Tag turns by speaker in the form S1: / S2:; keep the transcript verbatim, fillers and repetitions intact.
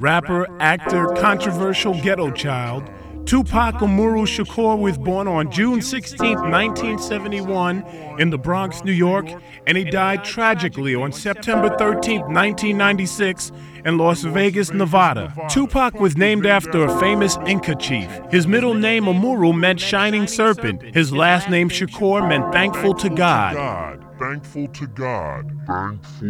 S1: rapper, actor, controversial ghetto child. Tupac Amaru Shakur was born on June sixteenth, nineteen seventy-one in the Bronx, New York, and he died tragically on September thirteenth, nineteen ninety-six in Las Vegas, Nevada. Tupac was named after a famous Inca chief. His middle name Amaru meant shining serpent. His last name Shakur meant thankful to God.
S2: Thankful to God. Thankful